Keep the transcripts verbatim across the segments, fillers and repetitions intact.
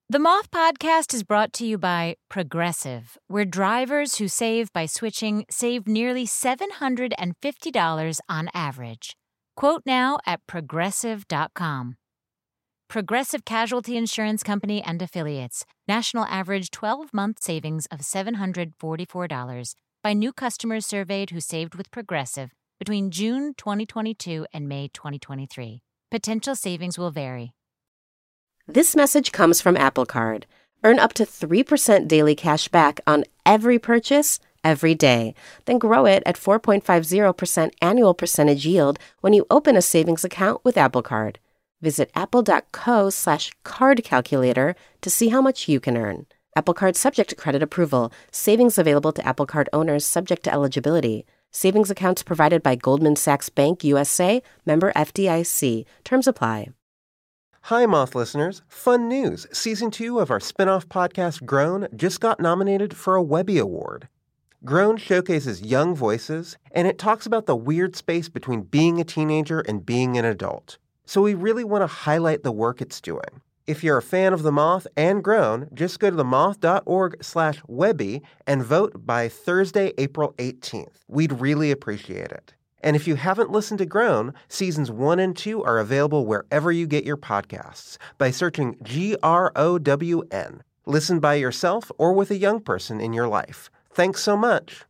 The Moth Podcast is brought to you by Progressive, where drivers who save by switching save nearly seven hundred fifty dollars on average. Quote now at progressive dot com. Progressive Casualty Insurance Company and Affiliates. National average twelve-month savings of seven hundred forty-four dollars by new customers surveyed who saved with Progressive between June twenty twenty-two and May twenty twenty-three. Potential savings will vary. This message comes from Apple Card. Earn up to three percent daily cash back on every purchase, every day. Then grow it at four point five zero percent annual percentage yield when you open a savings account with Apple Card. Visit apple.co slash card calculator to see how much you can earn. Apple Card subject to credit approval. Savings available to Apple Card owners subject to eligibility. Savings accounts provided by Goldman Sachs Bank U S A, member F D I C. Terms apply. Hi, Moth listeners. Fun news. Season two of our spin-off podcast, Grown, just got nominated for a Webby Award. Grown showcases young voices, and it talks about the weird space between being a teenager and being an adult. So we really want to highlight the work it's doing. If you're a fan of The Moth and Grown, just go to themoth.org slash Webby and vote by Thursday, April eighteenth. We'd really appreciate it. And if you haven't listened to Grown, seasons one and two are available wherever you get your podcasts by searching G R O W N. Listen by yourself or with a young person in your life. Thanks so much.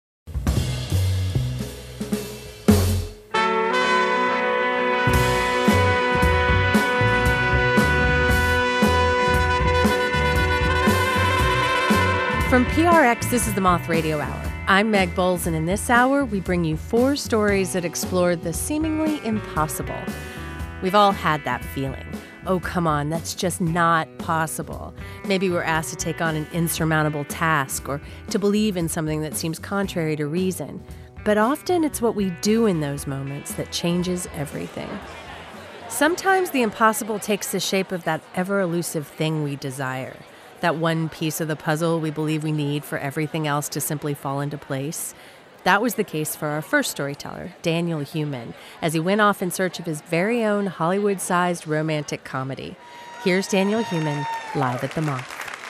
From P R X, this is the Moth Radio Hour. I'm Meg Bowles, and in this hour, we bring you four stories that explore the seemingly impossible. We've all had that feeling. Oh, come on, that's just not possible. Maybe we're asked to take on an insurmountable task or to believe in something that seems contrary to reason. But often it's what we do in those moments that changes everything. Sometimes the impossible takes the shape of that ever-elusive thing we desire. That one piece of the puzzle we believe we need for everything else to simply fall into place. That was the case for our first storyteller, Daniel Human, as he went off in search of his very own Hollywood-sized romantic comedy. Here's Daniel Human, live at the Moth.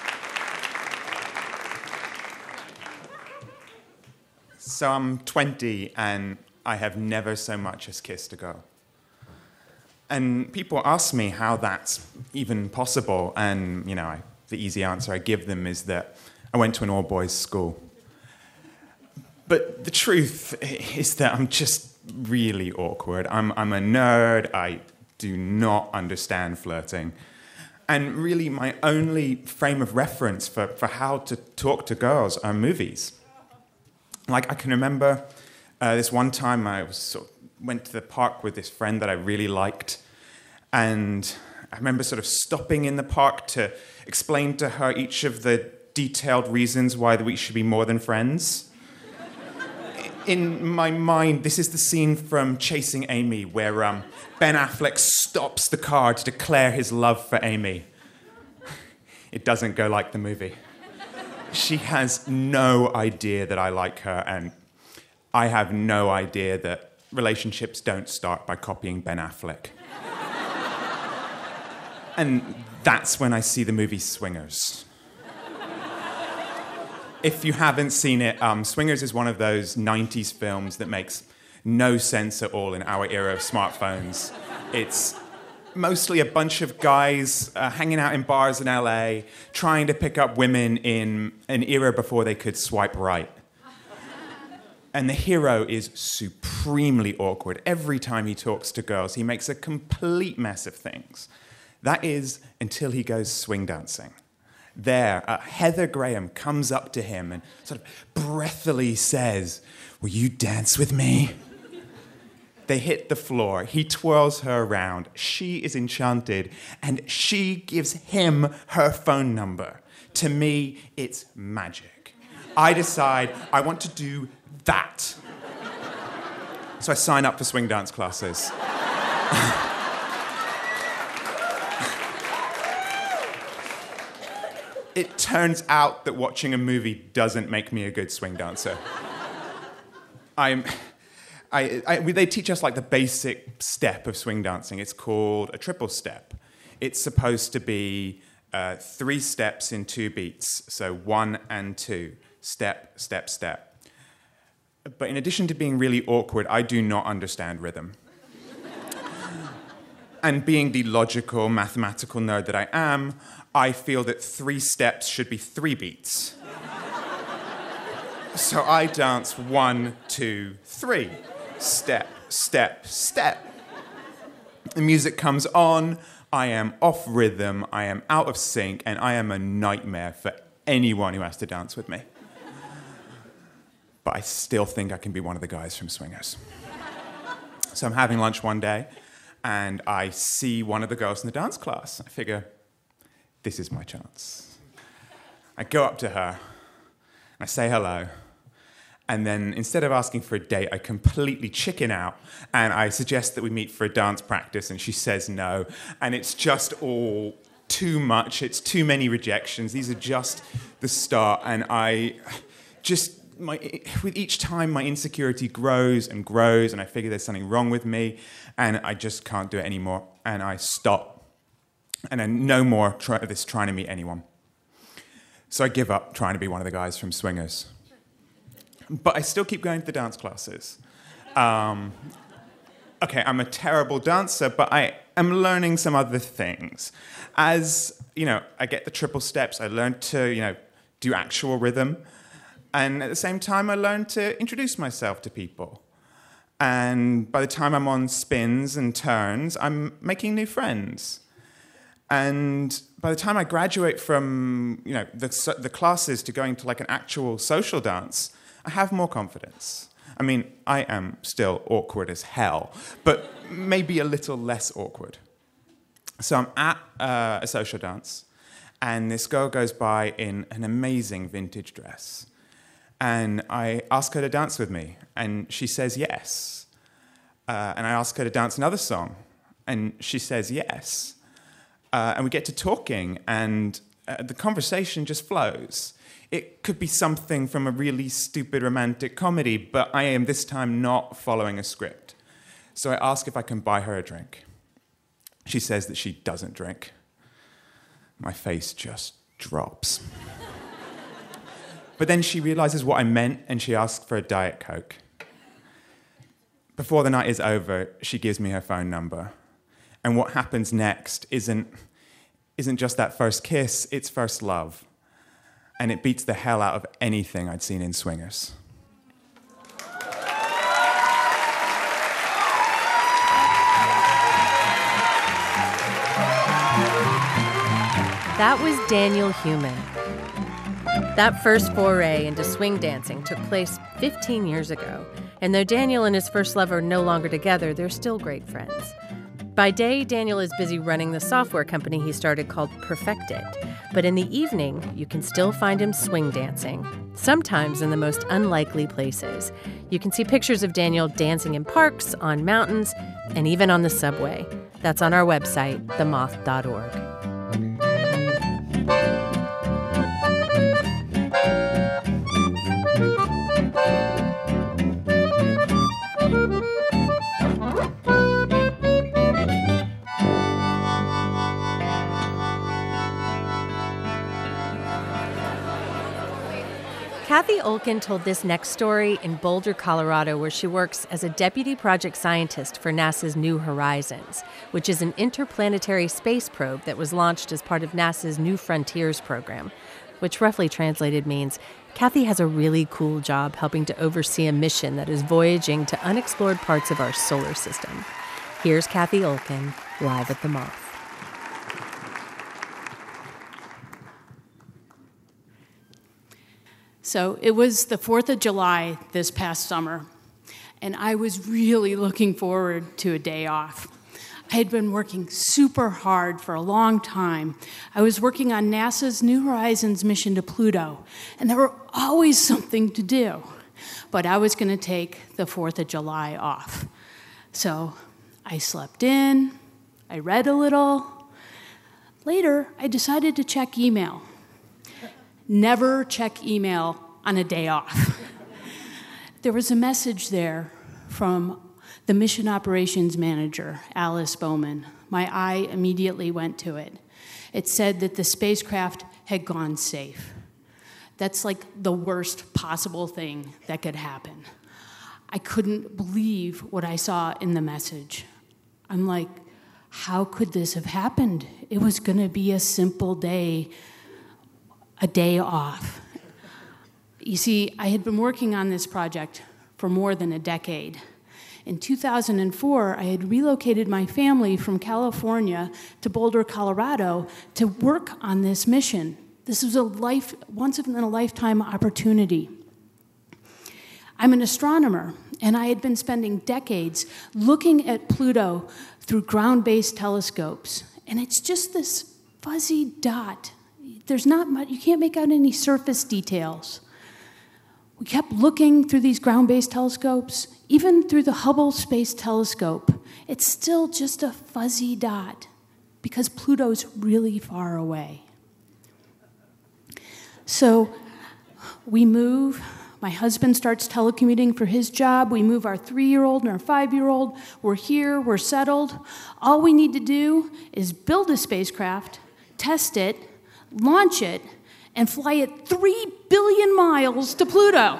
So I'm twenty, and I have never so much as kissed a girl. And people ask me how that's even possible, and, you know, I the easy answer I give them is that I went to an all-boys school. But the truth is that I'm just really awkward. I'm, I'm a nerd. I do not understand flirting. And really, my only frame of reference for, for how to talk to girls are movies. Like, I can remember uh, this one time I was sort of went to the park with this friend that I really liked, and I remember sort of stopping in the park to explain to her each of the detailed reasons why we should be more than friends. In my mind, this is the scene from Chasing Amy, where um, Ben Affleck stops the car to declare his love for Amy. It doesn't go like the movie. She has no idea that I like her, and I have no idea that relationships don't start by copying Ben Affleck. And that's when I see the movie Swingers. If you haven't seen it, um, Swingers is one of those nineties films that makes no sense at all in our era of smartphones. It's mostly a bunch of guys uh, hanging out in bars in L A, trying to pick up women in an era before they could swipe right. And the hero is supremely awkward. Every time he talks to girls, he makes a complete mess of things. That is until he goes swing dancing. There, uh, Heather Graham comes up to him and sort of breathily says, "Will you dance with me?" They hit the floor. He twirls her around. She is enchanted, and she gives him her phone number. To me, it's magic. I decide I want to do that. So I sign up for swing dance classes. It turns out that watching a movie doesn't make me a good swing dancer. I'm, I, I, they teach us like the basic step of swing dancing. It's called a triple step. It's supposed to be uh, three steps in two beats. So one and two, step, step, step. But in addition to being really awkward, I do not understand rhythm. And being the logical, mathematical nerd that I am, I feel that three steps should be three beats. So I dance one, two, three. Step, step, step. The music comes on, I am off rhythm, I am out of sync, and I am a nightmare for anyone who has to dance with me. But I still think I can be one of the guys from Swingers. So I'm having lunch one day, and I see one of the girls in the dance class. I figure, this is my chance. I go up to her, and I say hello, and then instead of asking for a date, I completely chicken out, and I suggest that we meet for a dance practice, and she says no, and it's just all too much. It's too many rejections. These are just the start, and I just... My, with each time, my insecurity grows and grows, and I figure there's something wrong with me, and I just can't do it anymore, and I stop. And I no more try this trying to meet anyone. So I give up trying to be one of the guys from Swingers. But I still keep going to the dance classes. Um, okay, I'm a terrible dancer, but I am learning some other things. As, you know, I get the triple steps, I learn to, you know, do actual rhythm. And at the same time, I learned to introduce myself to people. And by the time I'm on spins and turns, I'm making new friends. And by the time I graduate from, you know, the, the classes to going to like an actual social dance, I have more confidence. I mean, I am still awkward as hell, but maybe a little less awkward. So I'm at uh, a social dance, and this girl goes by in an amazing vintage dress. And I ask her to dance with me, and she says yes. Uh, and I ask her to dance another song, and she says yes. Uh, and we get to talking, and uh, the conversation just flows. It could be something from a really stupid romantic comedy, but I am this time not following a script. So I ask if I can buy her a drink. She says that she doesn't drink. My face just drops. But then she realizes what I meant, and she asks for a Diet Coke. Before the night is over, she gives me her phone number. And what happens next isn't, isn't just that first kiss, it's first love. And it beats the hell out of anything I'd seen in Swingers. That was Daniel Human. That first foray into swing dancing took place fifteen years ago, and though Daniel and his first love are no longer together, they're still great friends. By day, Daniel is busy running the software company he started called Perfected, but in the evening, you can still find him swing dancing, sometimes in the most unlikely places. You can see pictures of Daniel dancing in parks, on mountains, and even on the subway. That's on our website, the moth dot org. Kathy Olkin told this next story in Boulder, Colorado, where she works as a deputy project scientist for NASA's New Horizons, which is an interplanetary space probe that was launched as part of NASA's New Frontiers program, which roughly translated means Kathy has a really cool job helping to oversee a mission that is voyaging to unexplored parts of our solar system. Here's Kathy Olkin, live at the Moth. So it was the fourth of July this past summer, and I was really looking forward to a day off. I had been working super hard for a long time. I was working on NASA's New Horizons mission to Pluto, and there were always something to do. But I was going to take the fourth of July off. So I slept in, I read a little. Later, I decided to check email. Never check email on a day off. There was a message there from the mission operations manager, Alice Bowman. My eye immediately went to it. it said that the spacecraft had gone safe. That's like the worst possible thing that could happen. I couldn't believe what I saw in the message. I'm like, how could this have happened? It was going to be a simple day, a day off. You see, I had been working on this project for more than a decade. In two thousand four, I had relocated my family from California to Boulder, Colorado, to work on this mission. This was a life, once-in-a-lifetime opportunity. I'm an astronomer, and I had been spending decades looking at Pluto through ground-based telescopes, and it's just this fuzzy dot. There's not much, you can't make out any surface details. We kept looking through these ground-based telescopes, even through the Hubble Space Telescope. It's still just a fuzzy dot because Pluto's really far away. So we move. My husband starts telecommuting for his job. We move our three-year-old and our five-year-old. We're here. We're settled. All we need to do is build a spacecraft, test it, launch it, and fly it three billion miles to Pluto.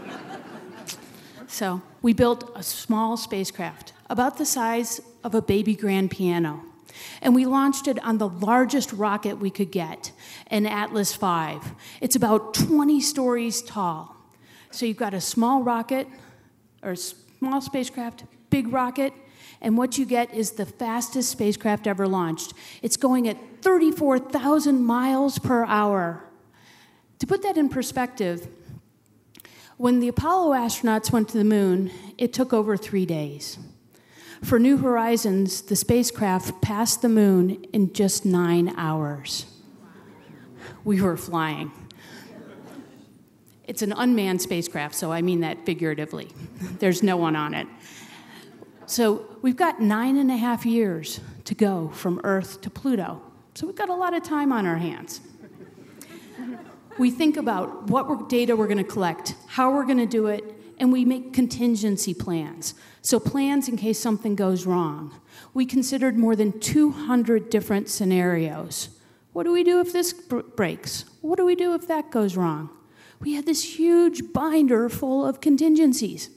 So we built a small spacecraft, about the size of a baby grand piano. And we launched it on the largest rocket we could get, an Atlas five. It's about twenty stories tall. So you've got a small rocket, or a small spacecraft, big rocket, and what you get is the fastest spacecraft ever launched. It's going at thirty-four thousand miles per hour. To put that in perspective, when the Apollo astronauts went to the moon, it took over three days. For New Horizons, the spacecraft passed the moon in just nine hours. We were flying. It's an unmanned spacecraft, so I mean that figuratively. There's no one on it. So we've got nine and a half years to go from Earth to Pluto. So we've got a lot of time on our hands. We think about what data we're going to collect, how we're going to do it, and we make contingency plans. So plans in case something goes wrong. We considered more than two hundred different scenarios. What do we do if this b- breaks? What do we do if that goes wrong? We had this huge binder full of contingencies.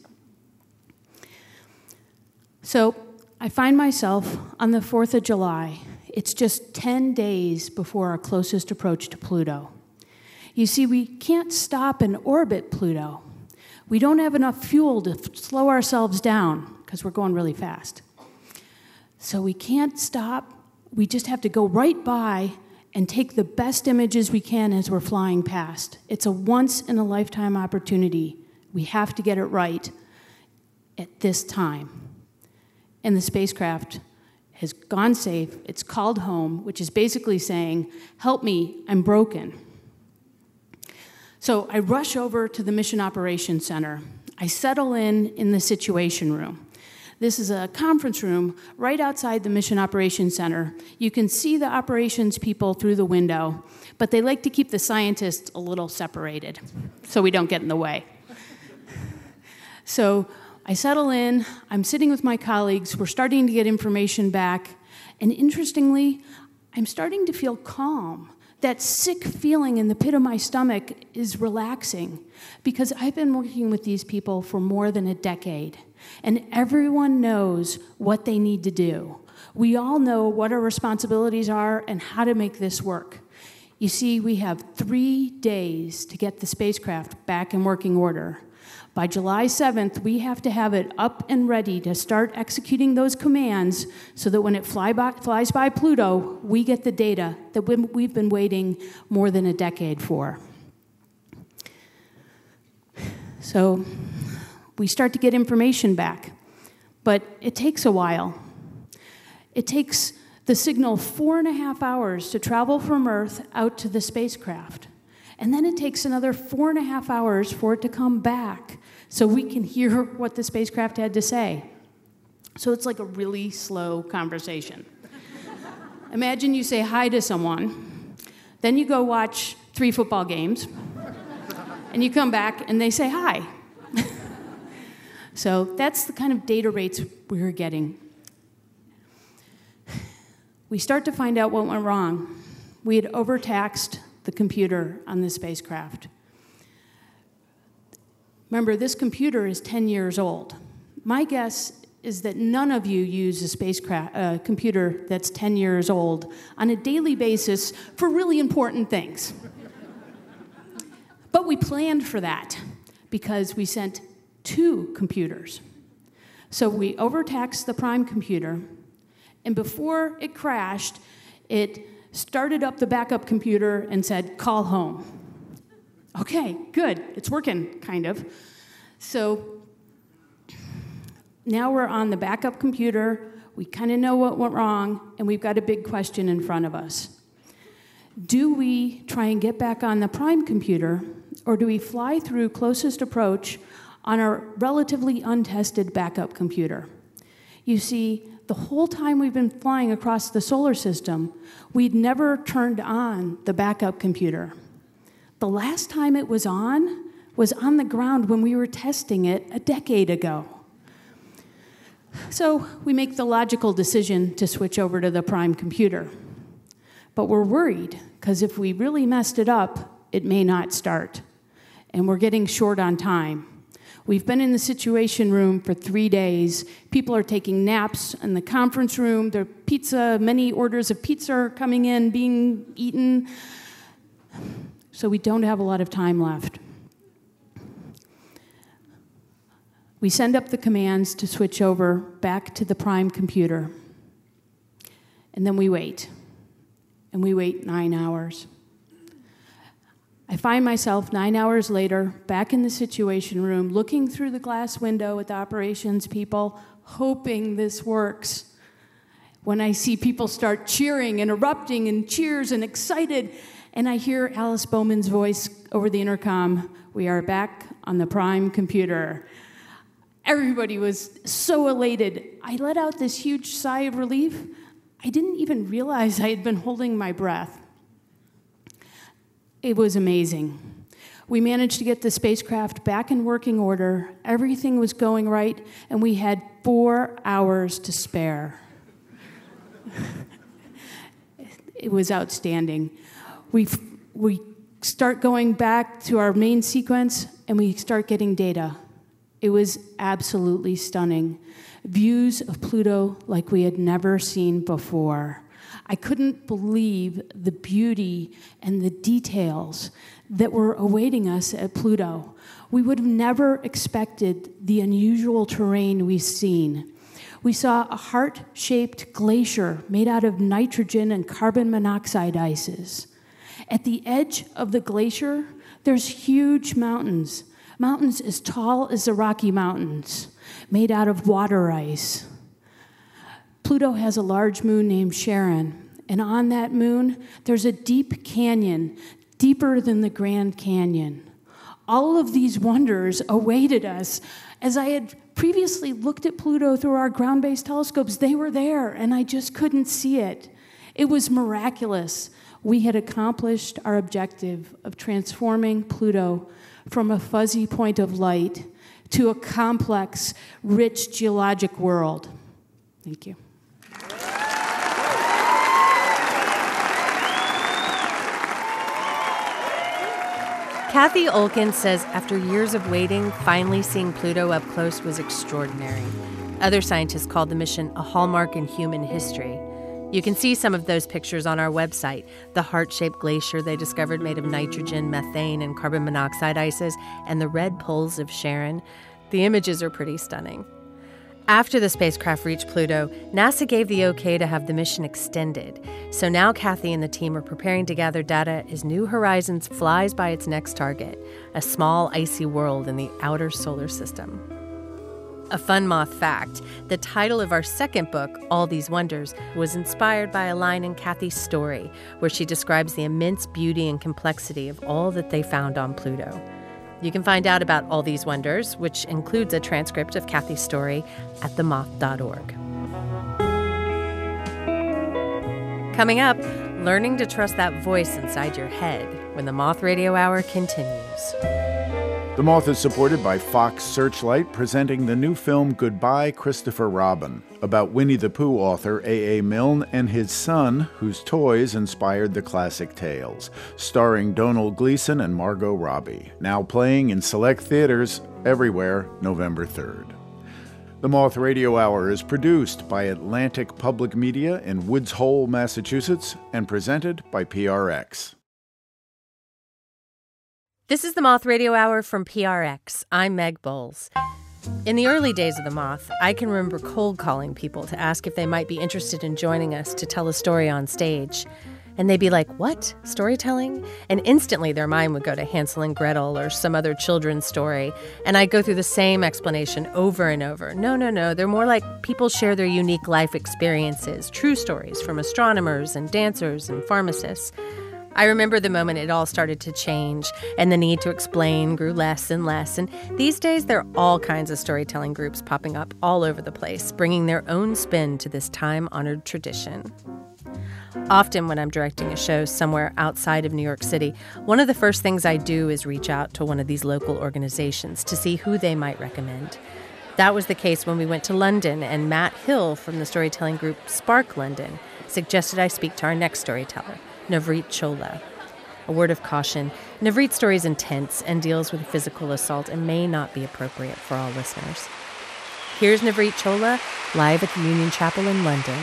So I find myself on the fourth of July. It's just ten days before our closest approach to Pluto. You see, we can't stop and orbit Pluto. We don't have enough fuel to f- slow ourselves down because we're going really fast. So we can't stop. We just have to go right by and take the best images we can as we're flying past. It's a once-in-a-lifetime opportunity. We have to get it right at this time. And the spacecraft has gone safe. It's called home, which is basically saying, help me, I'm broken. So I rush over to the Mission Operations Center. I settle in in the Situation Room. This is a conference room right outside the Mission Operations Center. You can see the operations people through the window, but they like to keep the scientists a little separated so we don't get in the way. So I settle in. I'm sitting with my colleagues. We're starting to get information back. And interestingly, I'm starting to feel calm. That sick feeling in the pit of my stomach is relaxing because I've been working with these people for more than a decade, and everyone knows what they need to do. We all know what our responsibilities are and how to make this work. You see, we have three days to get the spacecraft back in working order. By July seventh, we have to have it up and ready to start executing those commands so that when it fly by, flies by Pluto, we get the data that we've been waiting more than a decade for. So we start to get information back, but it takes a while. It takes the signal four and a half hours to travel from Earth out to the spacecraft. And then it takes another four and a half hours for it to come back so we can hear what the spacecraft had to say. So it's like a really slow conversation. Imagine you say hi to someone, then you go watch three football games, and you come back and they say hi. So that's the kind of data rates we were getting. We start to find out what went wrong. We had overtaxed the computer on the spacecraft. Remember, this computer is ten years old. My guess is that none of you use a spacecraft uh, computer that's ten years old on a daily basis for really important things. But we planned for that because we sent two computers. So we overtaxed the prime computer, and before it crashed, it started up the backup computer and said, "Call home." Okay, good. It's working, kind of. So now we're on the backup computer. We kind of know what went wrong, and we've got a big question in front of us. Do we try and get back on the prime computer, or do we fly through closest approach on our relatively untested backup computer? You see, the whole time we've been flying across the solar system, we'd never turned on the backup computer. The last time it was on was on the ground when we were testing it a decade ago. So we make the logical decision to switch over to the prime computer. But we're worried, because if we really messed it up, it may not start. And we're getting short on time. We've been in the Situation Room for three days. People are taking naps in the conference room. There are pizza, many orders of pizza are coming in, being eaten. So we don't have a lot of time left. We send up the commands to switch over back to the prime computer. And then we wait. And we wait nine hours. I find myself nine hours later back in the Situation Room, looking through the glass window at the operations people, hoping this works. When I see people start cheering and erupting and cheers and excited, and I hear Alice Bowman's voice over the intercom, "We are back on the prime computer." Everybody was so elated. I let out this huge sigh of relief. I didn't even realize I had been holding my breath. It was amazing. We managed to get the spacecraft back in working order. Everything was going right, and we had four hours to spare. It was outstanding. We we start going back to our main sequence, and we start getting data. It was absolutely stunning. Views of Pluto like we had never seen before. I couldn't believe the beauty and the details that were awaiting us at Pluto. We would have never expected the unusual terrain we've seen. We saw a heart-shaped glacier made out of nitrogen and carbon monoxide ices. At the edge of the glacier, there's huge mountains, mountains as tall as the Rocky Mountains, made out of water ice. Pluto has a large moon named Charon, and on that moon, there's a deep canyon, deeper than the Grand Canyon. All of these wonders awaited us. As I had previously looked at Pluto through our ground-based telescopes, they were there, and I just couldn't see it. It was miraculous. We had accomplished our objective of transforming Pluto from a fuzzy point of light to a complex, rich geologic world. Thank you. Kathy Olkin says after years of waiting, finally seeing Pluto up close was extraordinary. Other scientists called the mission a hallmark in human history. You can see some of those pictures on our website. The heart-shaped glacier they discovered made of nitrogen, methane, and carbon monoxide ices, and the red poles of Charon. The images are pretty stunning. After the spacecraft reached Pluto, NASA gave the okay to have the mission extended. So now Kathy and the team are preparing to gather data as New Horizons flies by its next target, a small icy world in the outer solar system. A fun moth fact, the title of our second book, All These Wonders, was inspired by a line in Kathy's story where she describes the immense beauty and complexity of all that they found on Pluto. You can find out about All These Wonders, which includes a transcript of Kathy's story, at the moth dot org. Coming up, learning to trust that voice inside your head when the Moth Radio Hour continues. The Moth is supported by Fox Searchlight, presenting the new film Goodbye, Christopher Robin, about Winnie the Pooh author A A. Milne and his son, whose toys inspired the classic tales, starring Domhnall Gleeson and Margot Robbie, now playing in select theaters everywhere November third. The Moth Radio Hour is produced by Atlantic Public Media in Woods Hole, Massachusetts, and presented by P R X. This is the Moth Radio Hour from P R X. I'm Meg Bowles. In the early days of the Moth, I can remember cold calling people to ask if they might be interested in joining us to tell a story on stage. And they'd be like, what? Storytelling? And instantly their mind would go to Hansel and Gretel or some other children's story. And I'd go through the same explanation over and over. No, no, no. They're more like people share their unique life experiences, true stories from astronomers and dancers and pharmacists. I remember the moment it all started to change and the need to explain grew less and less. And these days, there are all kinds of storytelling groups popping up all over the place, bringing their own spin to this time-honored tradition. Often when I'm directing a show somewhere outside of New York City, one of the first things I do is reach out to one of these local organizations to see who they might recommend. That was the case when we went to London, and Matt Hill from the storytelling group Spark London suggested I speak to our next storyteller, Navreet Chola. A word of caution, Navreet's story is intense and deals with physical assault and may not be appropriate for all listeners. Here's Navreet Chola, live at the Union Chapel in London.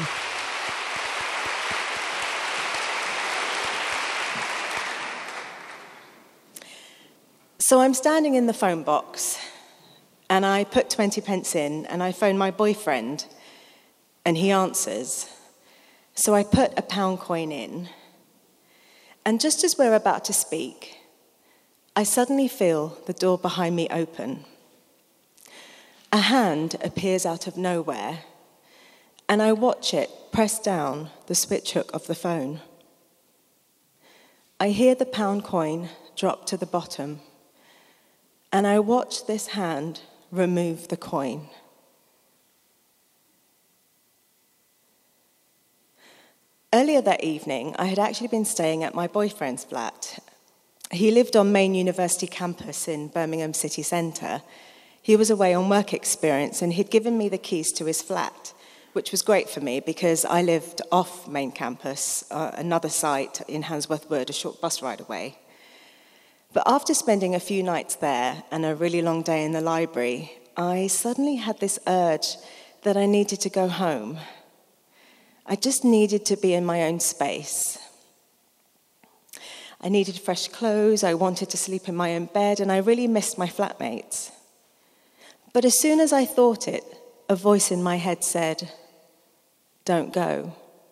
So I'm standing in the phone box, and I put twenty pence in, and I phone my boyfriend, and he answers. So I put a pound coin in, and just as we're about to speak, I suddenly feel the door behind me open. A hand appears out of nowhere, and I watch it press down the switch hook of the phone. I hear the pound coin drop to the bottom, and I watch this hand remove the coin. Earlier that evening, I had actually been staying at my boyfriend's flat. He lived on Maine University campus in Birmingham city centre. He was away on work experience, and he'd given me the keys to his flat, which was great for me because I lived off Maine campus, uh, another site in Handsworth Wood, a short bus ride away. But after spending a few nights there and a really long day in the library, I suddenly had this urge that I needed to go home. I just needed to be in my own space. I needed fresh clothes, I wanted to sleep in my own bed, and I really missed my flatmates. But as soon as I thought it, a voice in my head said, "Don't go."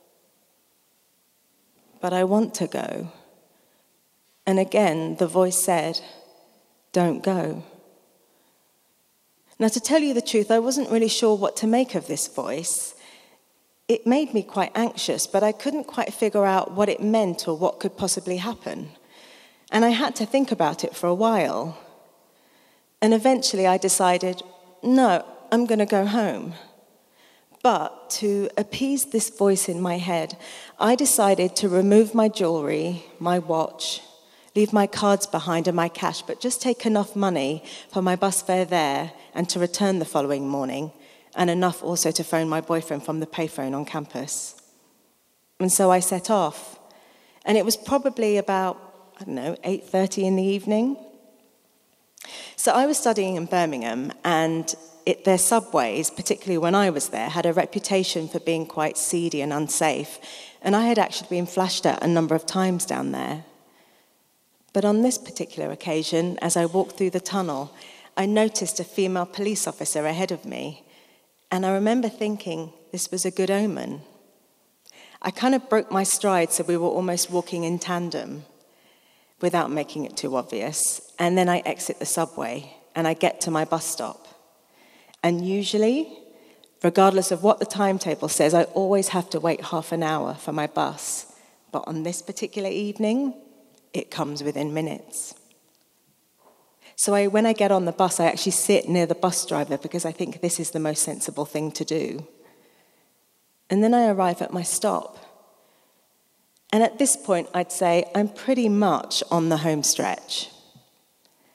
But I want to go. And again, the voice said, "Don't go." Now, to tell you the truth, I wasn't really sure what to make of this voice. It made me quite anxious, but I couldn't quite figure out what it meant or what could possibly happen. And I had to think about it for a while. And eventually I decided, no, I'm going to go home. But to appease this voice in my head, I decided to remove my jewelry, my watch, leave my cards behind and my cash, but just take enough money for my bus fare there and to return the following morning, and enough also to phone my boyfriend from the payphone on campus. And so I set off, and it was probably about, I don't know, eight thirty in the evening. So I was studying in Birmingham, and it, their subways, particularly when I was there, had a reputation for being quite seedy and unsafe, and I had actually been flashed at a number of times down there. But on this particular occasion, as I walked through the tunnel, I noticed a female police officer ahead of me, and I remember thinking this was a good omen. I kind of broke my stride so we were almost walking in tandem without making it too obvious, and then I exit the subway and I get to my bus stop. And usually, regardless of what the timetable says, I always have to wait half an hour for my bus. But on this particular evening, it comes within minutes. So I, when I get on the bus, I actually sit near the bus driver because I think this is the most sensible thing to do. And then I arrive at my stop. And at this point, I'd say I'm pretty much on the home stretch.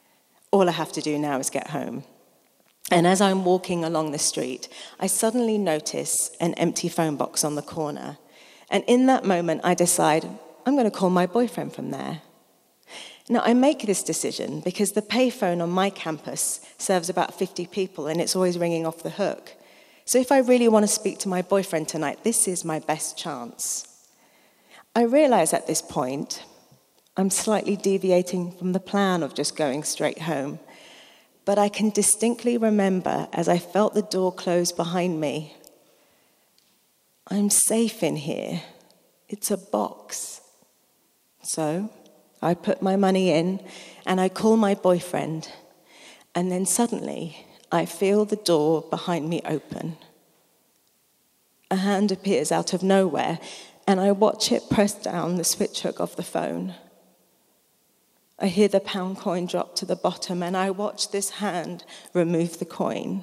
All I have to do now is get home. And as I'm walking along the street, I suddenly notice an empty phone box on the corner. And in that moment, I decide, I'm going to call my boyfriend from there. Now, I make this decision because the payphone on my campus serves about fifty people, and it's always ringing off the hook. So if I really want to speak to my boyfriend tonight, this is my best chance. I realize at this point, I'm slightly deviating from the plan of just going straight home. But I can distinctly remember as I felt the door close behind me, I'm safe in here. It's a box. So I put my money in and I call my boyfriend. And then suddenly I feel the door behind me open. A hand appears out of nowhere and I watch it press down the switch hook of the phone. I hear the pound coin drop to the bottom, and I watch this hand remove the coin.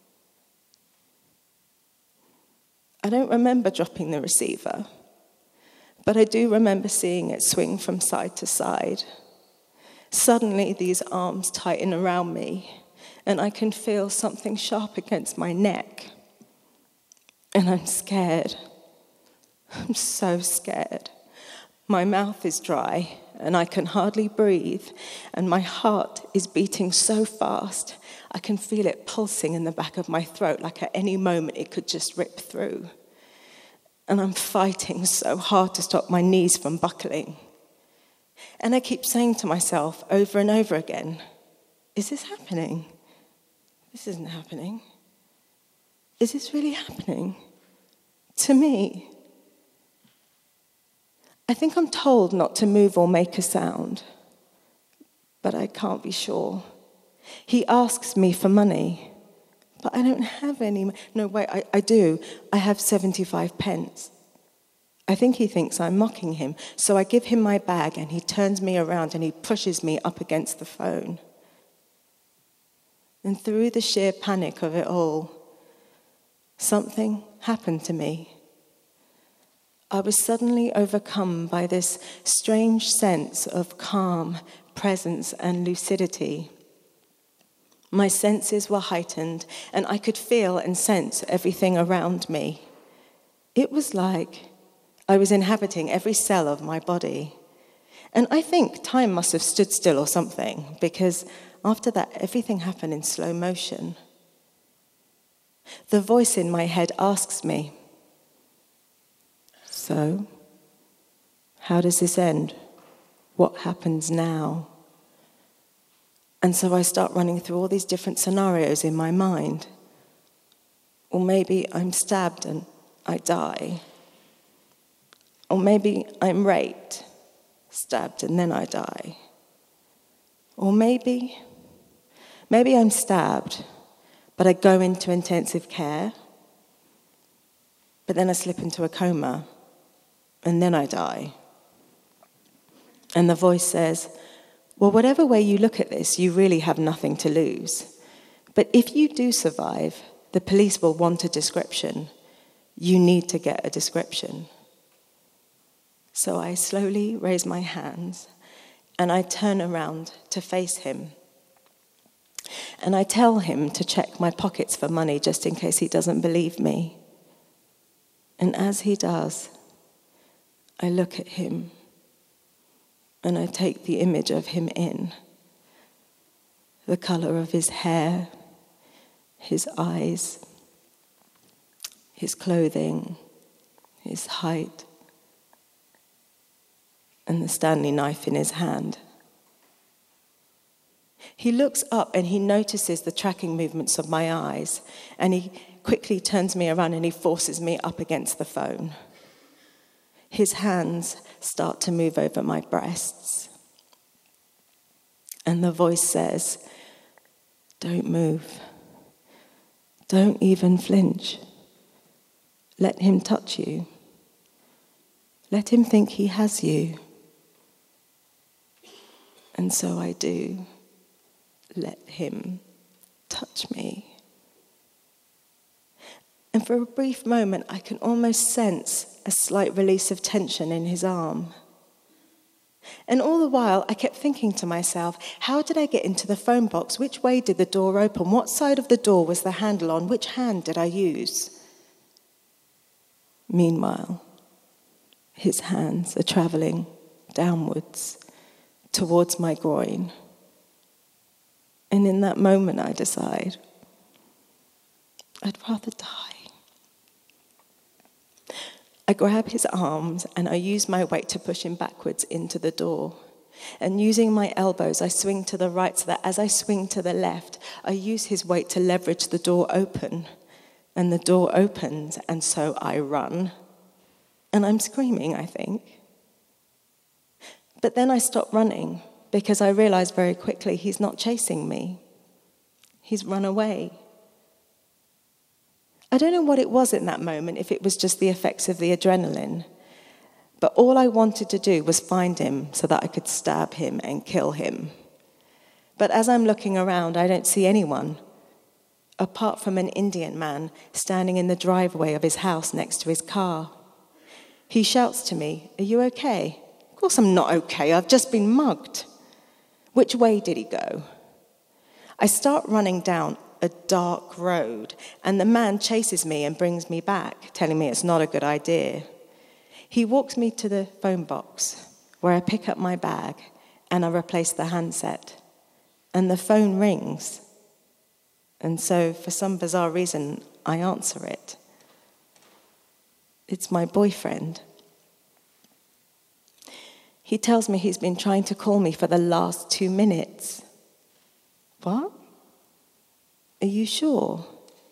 I don't remember dropping the receiver, but I do remember seeing it swing from side to side. Suddenly, these arms tighten around me, and I can feel something sharp against my neck. And I'm scared. I'm so scared. My mouth is dry, and I can hardly breathe, and my heart is beating so fast, I can feel it pulsing in the back of my throat, like at any moment it could just rip through. And I'm fighting so hard to stop my knees from buckling. And I keep saying to myself over and over again, is this happening? This isn't happening. Is this really happening? To me? I think I'm told not to move or make a sound, but I can't be sure. He asks me for money, but I don't have any. No, wait, I, I do. I have seventy-five pence. I think he thinks I'm mocking him, so I give him my bag and he turns me around and he pushes me up against the phone. And through the sheer panic of it all, something happened to me. I was suddenly overcome by this strange sense of calm, presence, and lucidity. My senses were heightened, and I could feel and sense everything around me. It was like I was inhabiting every cell of my body. And I think time must have stood still or something, because after that, everything happened in slow motion. The voice in my head asks me, so, how does this end? What happens now? And so I start running through all these different scenarios in my mind. Or maybe I'm stabbed and I die. Or maybe I'm raped, stabbed, and then I die. Or maybe, maybe I'm stabbed, but I go into intensive care, but then I slip into a coma. And then I die. And the voice says, well, whatever way you look at this, you really have nothing to lose. But if you do survive, the police will want a description. You need to get a description. So I slowly raise my hands and I turn around to face him. And I tell him to check my pockets for money just in case he doesn't believe me. And as he does, I look at him and I take the image of him in. The color of his hair, his eyes, his clothing, his height, and the Stanley knife in his hand. He looks up and he notices the tracking movements of my eyes, and he quickly turns me around and he forces me up against the phone. His hands start to move over my breasts. And the voice says, don't move. Don't even flinch. Let him touch you. Let him think he has you. And so I do. Let him touch me. And for a brief moment, I can almost sense a slight release of tension in his arm. And all the while, I kept thinking to myself, how did I get into the phone box? Which way did the door open? What side of the door was the handle on? Which hand did I use? Meanwhile, his hands are traveling downwards towards my groin. And in that moment, I decide, I'd rather die. I grab his arms and I use my weight to push him backwards into the door. And using my elbows, I swing to the right so that as I swing to the left, I use his weight to leverage the door open. And the door opens, and so I run. And I'm screaming, I think. But then I stop running because I realize very quickly he's not chasing me. He's run away. I don't know what it was in that moment, if it was just the effects of the adrenaline. But all I wanted to do was find him so that I could stab him and kill him. But as I'm looking around, I don't see anyone, apart from an Indian man standing in the driveway of his house next to his car. He shouts to me, "Are you okay?" Of course I'm not okay, I've just been mugged. Which way did he go? I start running down a dark road, and the man chases me and brings me back, telling me it's not a good idea. He walks me to the phone box, where I pick up my bag, and I replace the handset. And the phone rings. And so, for some bizarre reason, I answer it. It's my boyfriend. He tells me he's been trying to call me for the last two minutes. What? Are you sure?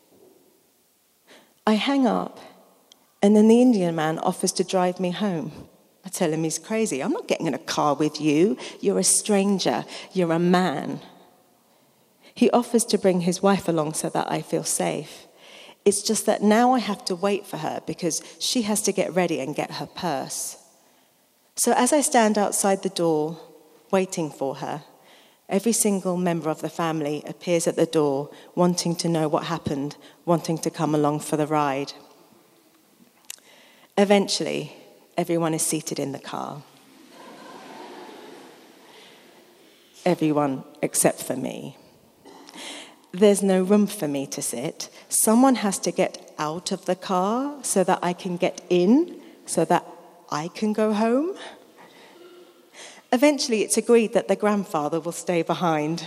I hang up, and then the Indian man offers to drive me home. I tell him he's crazy. I'm not getting in a car with you. You're a stranger. You're a man. He offers to bring his wife along so that I feel safe. It's just that now I have to wait for her because she has to get ready and get her purse. So as I stand outside the door, waiting for her, every single member of the family appears at the door, wanting to know what happened, wanting to come along for the ride. Eventually, everyone is seated in the car. Everyone except for me. There's no room for me to sit. Someone has to get out of the car so that I can get in, so that I can go home. Eventually, it's agreed that the grandfather will stay behind.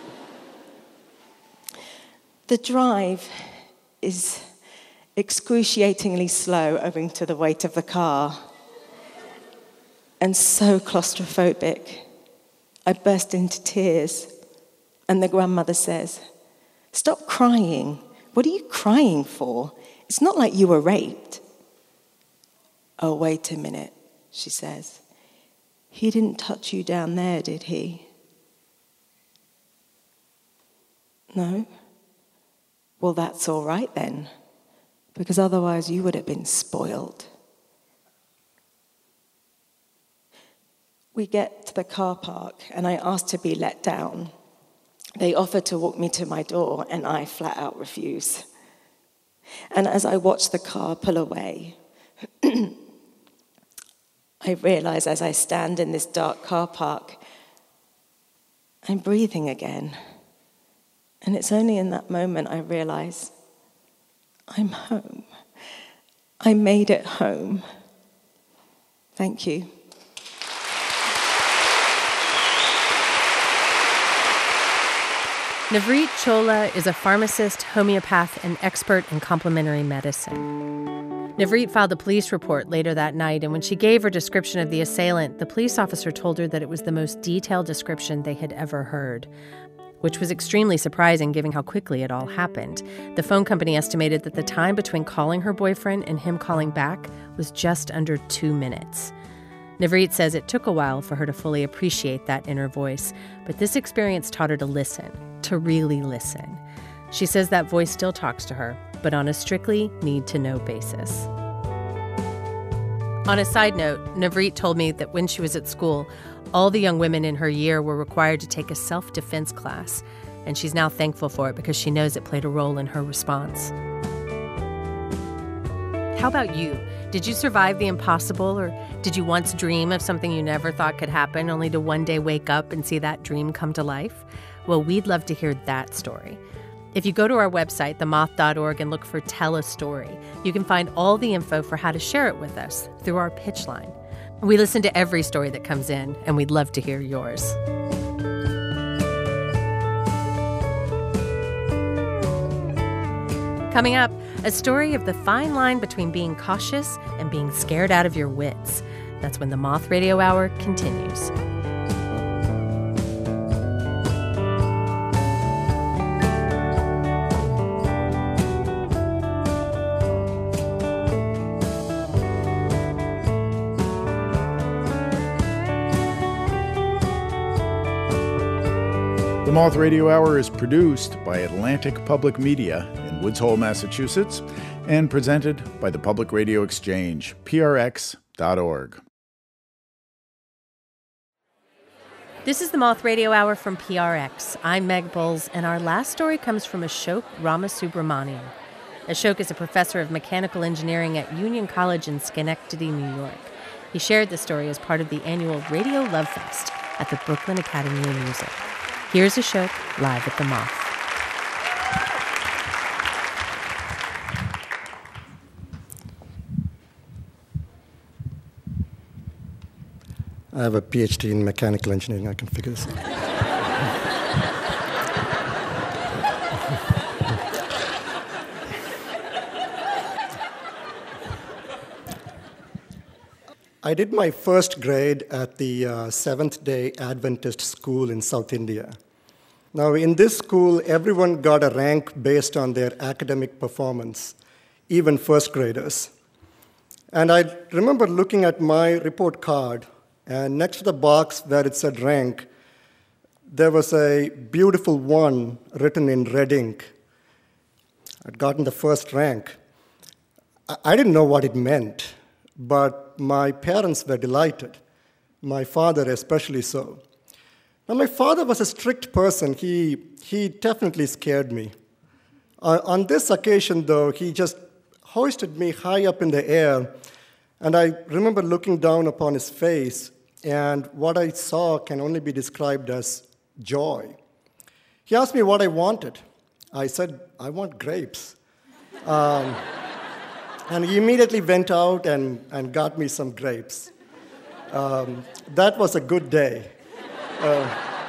The drive is excruciatingly slow owing to the weight of the car, and so claustrophobic. I burst into tears, and the grandmother says, "Stop crying. What are you crying for? It's not like you were raped." "Oh, wait a minute," she says. "He didn't touch you down there, did he?" "No." "Well, that's all right then, because otherwise you would have been spoiled." We get to the car park, and I ask to be let down. They offer to walk me to my door, and I flat out refuse. And as I watch the car pull away, I realize as I stand in this dark car park, I'm breathing again. And it's only in that moment I realize I'm home. I made it home. Thank you. Navreet Chola is a pharmacist, homeopath, and expert in complementary medicine. Navreet filed a police report later that night, and when she gave her description of the assailant, the police officer told her that it was the most detailed description they had ever heard, which was extremely surprising given how quickly it all happened. The phone company estimated that the time between calling her boyfriend and him calling back was just under two minutes. Navreet says it took a while for her to fully appreciate that inner voice, but this experience taught her to listen, to really listen. She says that voice still talks to her, but on a strictly need-to-know basis. On a side note, Navreet told me that when she was at school, all the young women in her year were required to take a self-defense class, and she's now thankful for it because she knows it played a role in her response. How about you? Did you survive the impossible, or Did you once dream of something you never thought could happen, only to one day wake up and see that dream come to life? Well, we'd love to hear that story. If you go to our website, the moth dot org, and look for Tell a Story, you can find all the info for how to share it with us through our pitch line. We listen to every story that comes in, and we'd love to hear yours. Coming up, a story of the fine line between being cautious and being scared out of your wits. That's when the Moth Radio Hour continues. The Moth Radio Hour is produced by Atlantic Public Media in Woods Hole, Massachusetts, and presented by the Public Radio Exchange, P R X dot org. This is the Moth Radio Hour from P R X. I'm Meg Bowles, and our last story comes from Ashok Ramasubramanian. Ashok is a professor of mechanical engineering at Union College in Schenectady, New York. He shared the story as part of the annual Radio Love Fest at the Brooklyn Academy of Music. Here's Ashok live at the Moth. I have a P H D in mechanical engineering. I can figure this out. I did my first grade at the uh, Seventh-day Adventist school in South India. Now, in this school, everyone got a rank based on their academic performance, even first graders. And I remember looking at my report card, and next to the box where it said rank, there was a beautiful one written in red ink. I'd gotten the first rank. I didn't know what it meant, but my parents were delighted, my father especially so. Now, my father was a strict person. He, he definitely scared me. Uh, on this occasion, though, he just hoisted me high up in the air, and I remember looking down upon his face, and what I saw can only be described as joy. He asked me what I wanted. I said, I want grapes. Um, and he immediately went out and, and got me some grapes. Um, that was a good day. Uh,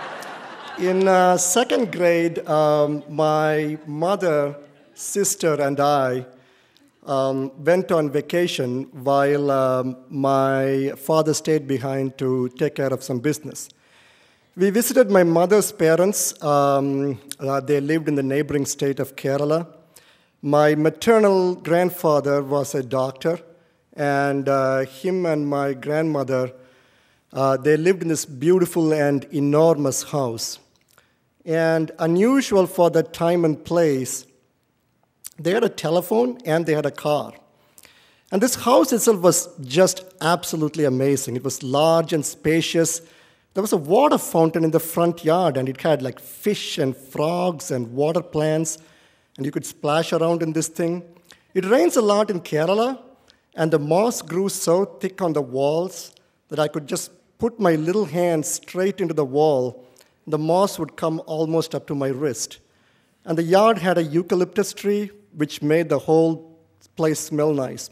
in uh, second grade, um, my mother, sister, and I um, went on vacation while um, my father stayed behind to take care of some business. We visited my mother's parents. Um, uh, they lived in the neighboring state of Kerala. My maternal grandfather was a doctor, and uh, him and my grandmother, uh, they lived in this beautiful and enormous house. And unusual for that time and place, they had a telephone and they had a car. And this house itself was just absolutely amazing. It was large and spacious. There was a water fountain in the front yard, and it had like fish and frogs and water plants, and you could splash around in this thing. It rains a lot in Kerala, and the moss grew so thick on the walls that I could just put my little hand straight into the wall. The moss would come almost up to my wrist. And the yard had a eucalyptus tree, which made the whole place smell nice.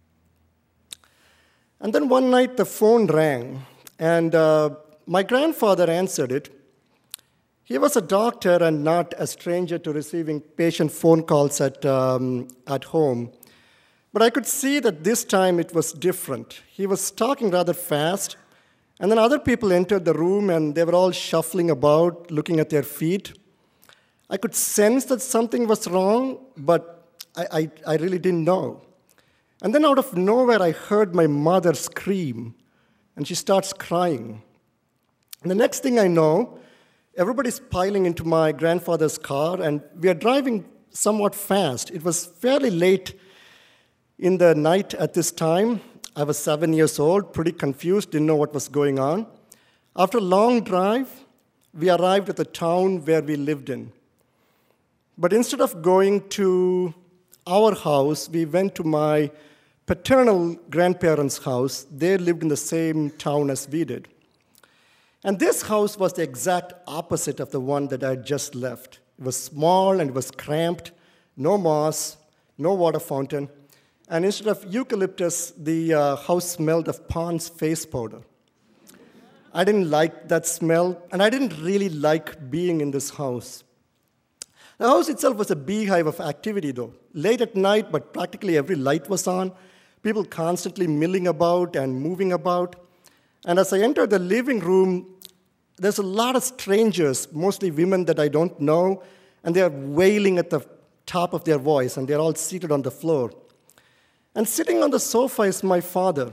And then one night the phone rang, and uh, my grandfather answered it. He was a doctor and not a stranger to receiving patient phone calls at, um, at home. But I could see that this time it was different. He was talking rather fast, and then other people entered the room, and they were all shuffling about, looking at their feet. I could sense that something was wrong, but I, I, I really didn't know. And then out of nowhere, I heard my mother scream, and she starts crying. And the next thing I know, everybody's piling into my grandfather's car, and we are driving somewhat fast. It was fairly late in the night at this time. I was seven years old, pretty confused, didn't know what was going on. After a long drive, we arrived at the town where we lived in. But instead of going to our house, we went to my paternal grandparents' house. They lived in the same town as we did. And this house was the exact opposite of the one that I had just left. It was small and it was cramped, no moss, no water fountain. And instead of eucalyptus, the uh, house smelled of Pond's face powder. I didn't like that smell, and I didn't really like being in this house. The house itself was a beehive of activity, though. Late at night, but practically every light was on, people constantly milling about and moving about. And as I entered the living room, there's a lot of strangers, mostly women that I don't know, and they're wailing at the top of their voice, and they're all seated on the floor. And sitting on the sofa is my father.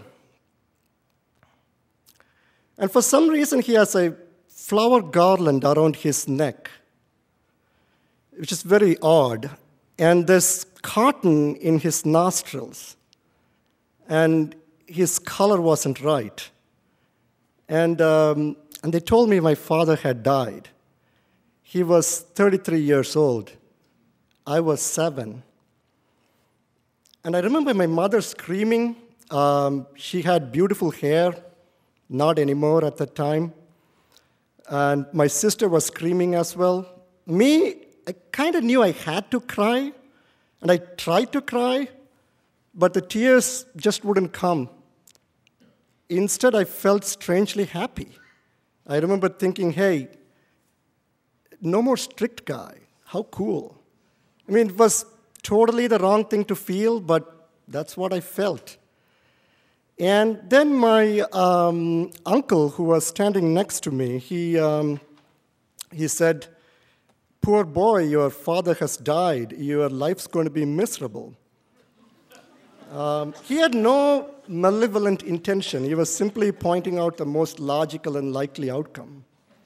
And for some reason, he has a flower garland around his neck, which is very odd. And there's cotton in his nostrils. And his color wasn't right. And, um, and they told me my father had died. He was thirty-three years old. I was seven. And I remember my mother screaming. Um, she had beautiful hair, not anymore at that time. And my sister was screaming as well. Me, I kind of knew I had to cry, and I tried to cry, but the tears just wouldn't come. Instead, I felt strangely happy. I remember thinking, hey, no more strict guy. How cool. I mean, it was totally the wrong thing to feel, but that's what I felt. And then my um, uncle, who was standing next to me, he, um, he said, poor boy, your father has died. Your life's going to be miserable. Um, he had no malevolent intention. He was simply pointing out the most logical and likely outcome.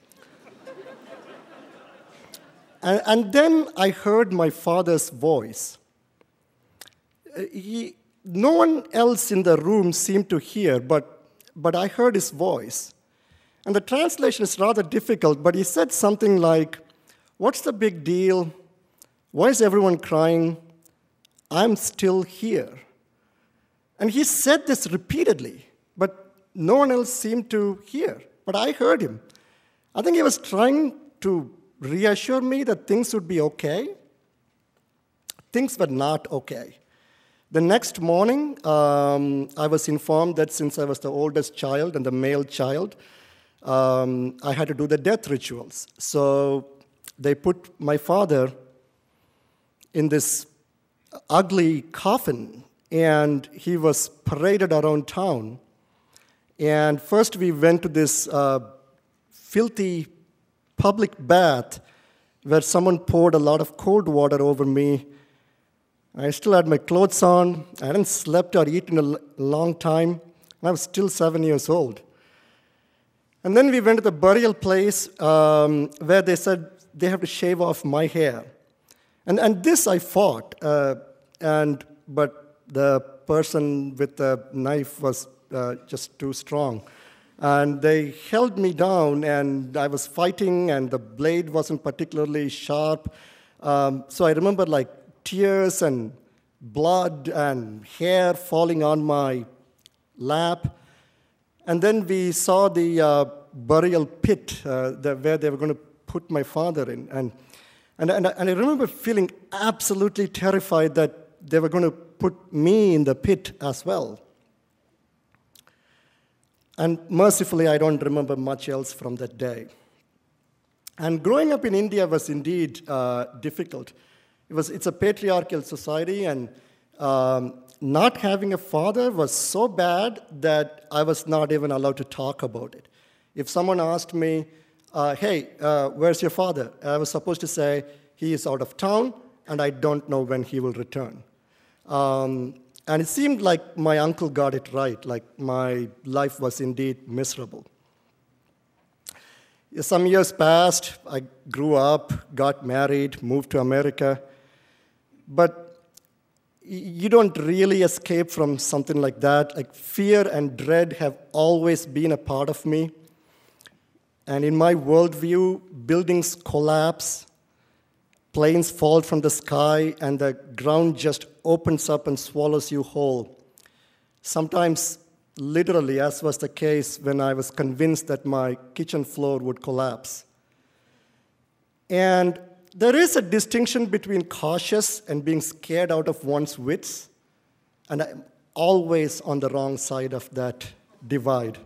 and, and then I heard my father's voice. He, no one else in the room seemed to hear, but, but I heard his voice. And the translation is rather difficult, but he said something like, what's the big deal? Why is everyone crying? I'm still here. And he said this repeatedly, but no one else seemed to hear. But I heard him. I think he was trying to reassure me that things would be okay. Things were not okay. The next morning, um, I was informed that since I was the oldest child and the male child, um, I had to do the death rituals. So they put my father in this ugly coffin, and he was paraded around town. And first we went to this uh, filthy public bath where someone poured a lot of cold water over me. I still had my clothes on. I hadn't slept or eaten in a long time. And I was still seven years old. And then we went to the burial place um, where they said they have to shave off my hair. And, and this I fought, uh, and but the person with the knife was uh, just too strong. And they held me down, and I was fighting, and the blade wasn't particularly sharp. Um, so I remember like tears and blood and hair falling on my lap. And then we saw the uh, burial pit uh, the, where they were going to put my father in. And, and, and, and I remember feeling absolutely terrified that they were going to put me in the pit as well. And mercifully, I don't remember much else from that day. And growing up in India was indeed uh, difficult. It was, it's a patriarchal society, and um, not having a father was so bad that I was not even allowed to talk about it. If someone asked me, uh, hey, uh, where's your father? I was supposed to say, he is out of town, and I don't know when he will return. Um, and it seemed like my uncle got it right, like my life was indeed miserable. Some years passed, I grew up, got married, moved to America, but you don't really escape from something like that. Like fear and dread have always been a part of me. And in my worldview, buildings collapse, planes fall from the sky, and the ground just opens up and swallows you whole. sometimes literally, as was the case when I was convinced that my kitchen floor would collapse. And there is a distinction between cautious and being scared out of one's wits, and I'm always on the wrong side of that divide.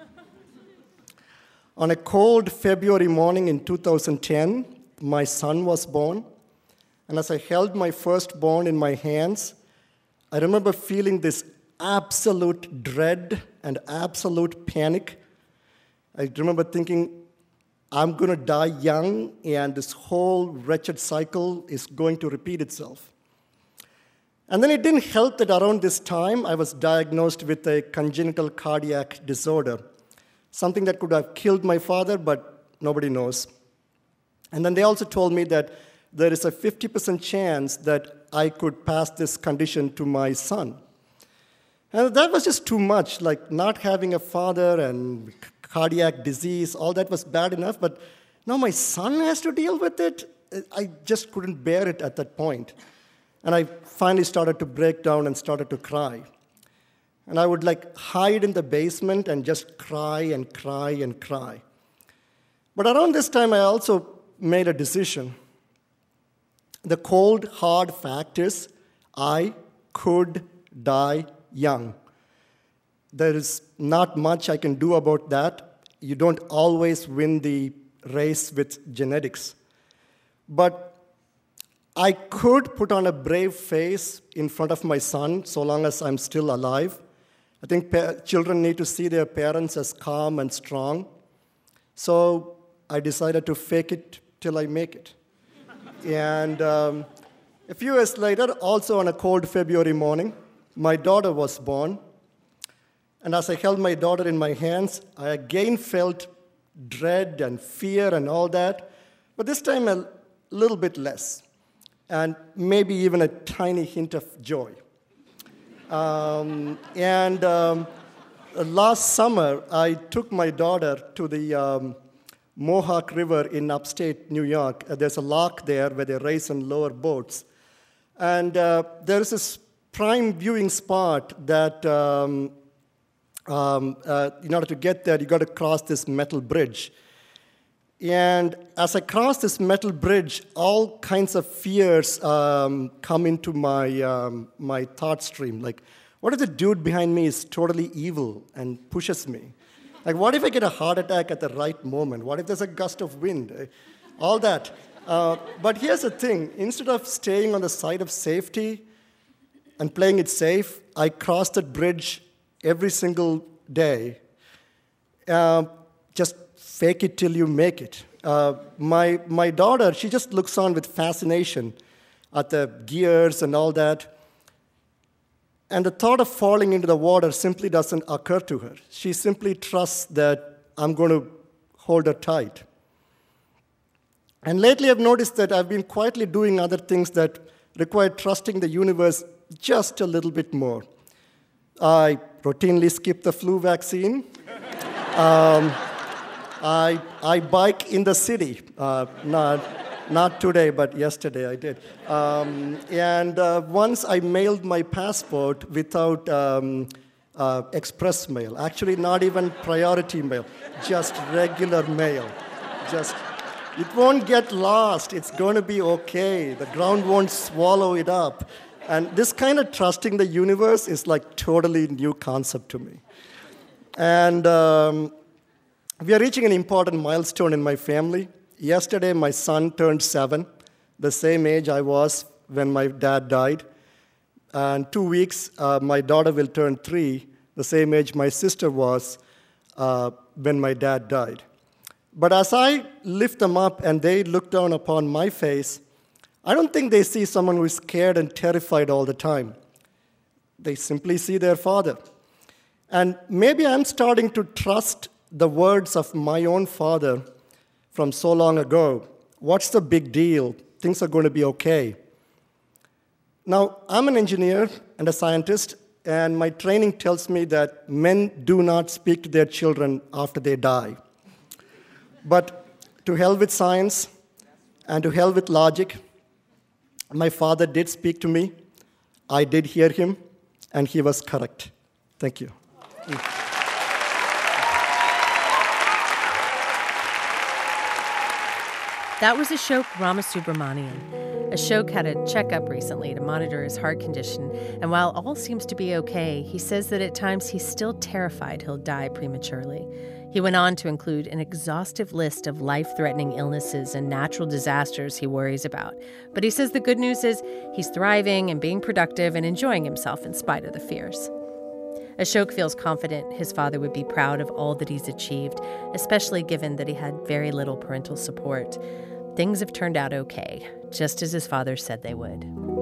On a cold February morning in two thousand ten, my son was born, and as I held my firstborn in my hands, I remember feeling this absolute dread and absolute panic. I remember thinking, I'm going to die young, and this whole wretched cycle is going to repeat itself. And then it didn't help that around this time, I was diagnosed with a congenital cardiac disorder, something that could have killed my father, but nobody knows. And then they also told me that there is a fifty percent chance that I could pass this condition to my son. And that was just too much, like not having a father and cardiac disease, all that was bad enough, but now my son has to deal with it? I just couldn't bear it at that point. And I finally started to break down and started to cry. And I would like hide in the basement and just cry and cry and cry. But around this time, I also made a decision. The cold, hard fact is, I could die young. There is not much I can do about that. You don't always win the race with genetics. But I could put on a brave face in front of my son so long as I'm still alive. I think pa- children need to see their parents as calm and strong. So I decided to fake it till I make it. And um, a few years later, also on a cold February morning, my daughter was born. And as I held my daughter in my hands, I again felt dread and fear and all that, but this time a little bit less, and maybe even a tiny hint of joy. Um, and um, last summer, I took my daughter to the um, Mohawk River in upstate New York. Uh, there's a lock there where they race and lower boats. And uh, there's this prime viewing spot that um, Um, uh, in order to get there, you got to cross this metal bridge. And as I cross this metal bridge, all kinds of fears um, come into my, um, my thought stream. Like, what if the dude behind me is totally evil and pushes me? Like, what if I get a heart attack at the right moment? What if there's a gust of wind? All that. Uh, but here's the thing. Instead of staying on the side of safety and playing it safe, I crossed that bridge every single day. Uh, just fake it till you make it. Uh, my, my daughter, she just looks on with fascination at the gears and all that. And the thought of falling into the water simply doesn't occur to her. She simply trusts that I'm going to hold her tight. And lately I've noticed that I've been quietly doing other things that require trusting the universe just a little bit more. I routinely skip the flu vaccine. um, I, I bike in the city. Uh, not, not today, but yesterday I did. Um, and uh, once I mailed my passport without um, uh, express mail. Actually, not even priority mail, just regular mail. Just, it won't get lost. It's going to be okay. The ground won't swallow it up. And this kind of trusting the universe is like totally new concept to me. And um, we are reaching an important milestone in my family. Yesterday, my son turned seven, the same age I was when my dad died. And two weeks, uh, my daughter will turn three, the same age my sister was uh, when my dad died. But as I lift them up and they look down upon my face, I don't think they see someone who is scared and terrified all the time. They simply see their father. And maybe I'm starting to trust the words of my own father from so long ago. What's the big deal? Things are going to be okay. Now, I'm an engineer and a scientist, and my training tells me that men do not speak to their children after they die. But to hell with science and to hell with logic, my father did speak to me, I did hear him, and he was correct. Thank you. That was Ashok Ramasubramanian. Ashok had a checkup recently to monitor his heart condition, and while all seems to be okay, he says that at times he's still terrified he'll die prematurely. He went on to include an exhaustive list of life-threatening illnesses and natural disasters he worries about. But he says the good news is he's thriving and being productive and enjoying himself in spite of the fears. Ashok feels confident his father would be proud of all that he's achieved, especially given that he had very little parental support. Things have turned out okay, just as his father said they would.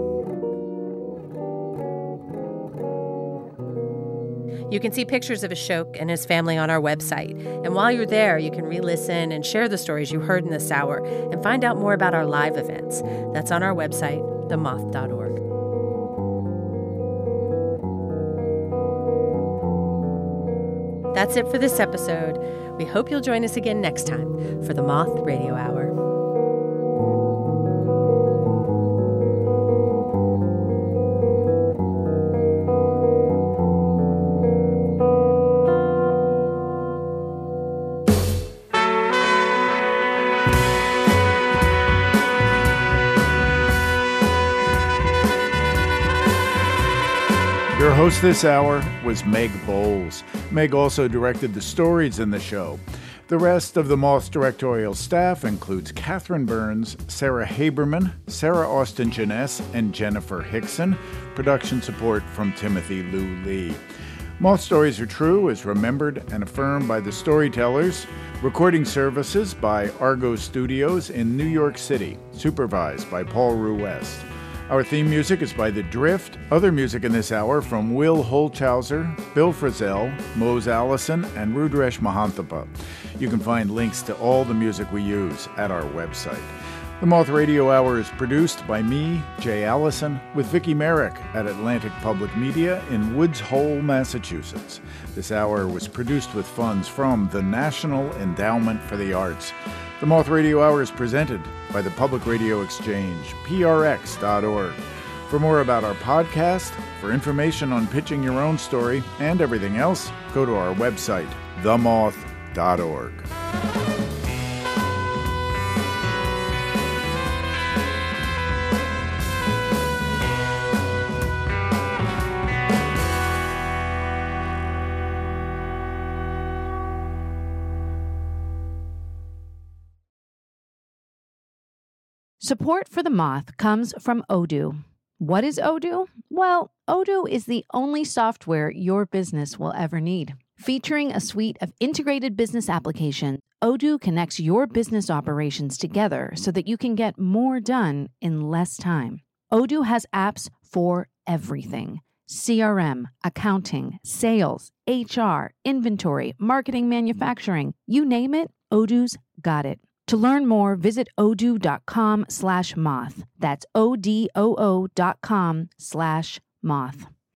You can see pictures of Ashok and his family on our website. And while you're there, you can re-listen and share the stories you heard in this hour and find out more about our live events. That's on our website, the moth dot org. That's it for this episode. We hope you'll join us again next time for the Moth Radio Hour. Your host this hour was Meg Bowles. Meg also directed the stories in the show. The rest of the Moth directorial staff includes Catherine Burns, Sarah Haberman, Sarah Austin Jeunesse, and Jennifer Hickson. Production support from Timothy Lou Lee. Moth Stories Are True is remembered and affirmed by the storytellers. Recording services by Argo Studios in New York City, supervised by Paul Ruwest. Our theme music is by The Drift. Other music in this hour from Will Holchauser, Bill Frisell, Mose Allison, and Rudresh Mahanthapa. You can find links to all the music we use at our website. The Moth Radio Hour is produced by me, Jay Allison, with Vicki Merrick at Atlantic Public Media in Woods Hole, Massachusetts. This hour was produced with funds from the National Endowment for the Arts. The Moth Radio Hour is presented by the Public Radio Exchange, P R X dot org. For more about our podcast, for information on pitching your own story, and everything else, go to our website, the moth dot org. Support for The Moth comes from Odoo. What is Odoo? Well, Odoo is the only software your business will ever need. Featuring a suite of integrated business applications, Odoo connects your business operations together so that you can get more done in less time. Odoo has apps for everything: C R M, accounting, sales, H R, inventory, marketing, manufacturing. You name it, Odoo's got it. To learn more, visit odoo.com slash moth. That's O D O O dot com slash moth.